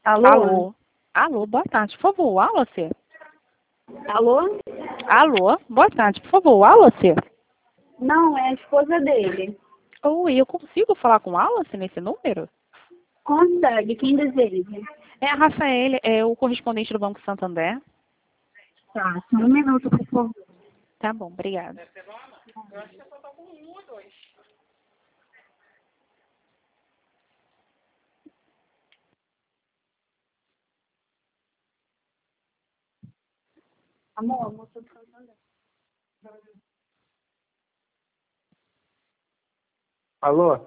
Alô? Alô? Alô, boa tarde, por favor, Wallace? Alô? Alô, boa tarde, por favor, Wallace? Não, é a esposa dele. Oi, eu consigo falar com o Wallace nesse número? Consegue, quem deseja? É a Rafael, é o correspondente do Banco Santander. Tá, só um minuto, por favor. Tá bom, obrigada. Amor, moça do Santander. Alô?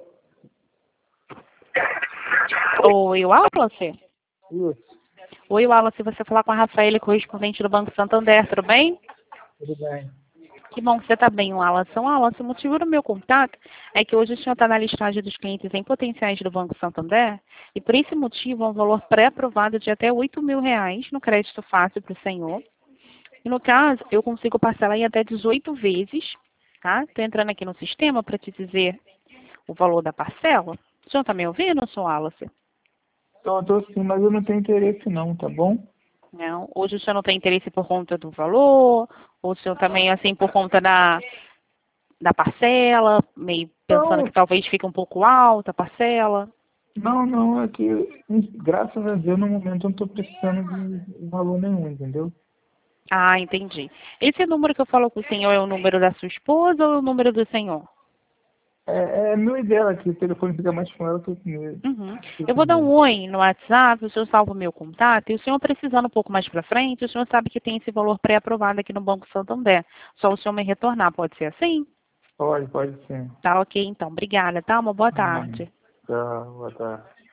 Oi, Wallace? Isso, Oi, Wallace, você falar com a Rafael, correspondente do Banco Santander, tudo bem? tudo bem. Que bom que você está bem, Wallace. Wallace, o motivo do meu contato é que hoje o senhor está na listagem dos clientes em potenciais do Banco Santander e por esse motivo é um valor pré-aprovado de até R$ 8.000 no crédito fácil para o senhor. E no caso, eu consigo parcelar em até 18 vezes, tá? Estou entrando aqui no sistema para te dizer o valor da parcela. O senhor está me ouvindo, senhor Wallace? Tô sim, mas eu não tenho interesse não, tá bom? Não. Hoje o senhor não tem interesse por conta do valor? Ou o senhor também, assim, por conta da parcela, meio pensando Não, que talvez fique um pouco alta a parcela? não, é que graças a Deus no momento eu não tô precisando de valor nenhum, entendeu? Ah, entendi. Esse número que eu falo com o senhor é o número da sua esposa ou é o número do senhor? É meu e dela aqui, o telefone fica mais com ela que comigo. Uhum. Eu vou dar um oi no WhatsApp, o senhor salva o meu contato, e o senhor precisando um pouco mais para frente, o senhor sabe que tem esse valor pré-aprovado aqui no Banco Santander. Só o senhor me retornar, pode ser assim? Pode sim. Tá ok, então. Obrigada, tá? Uma boa tarde. Tá, boa tarde.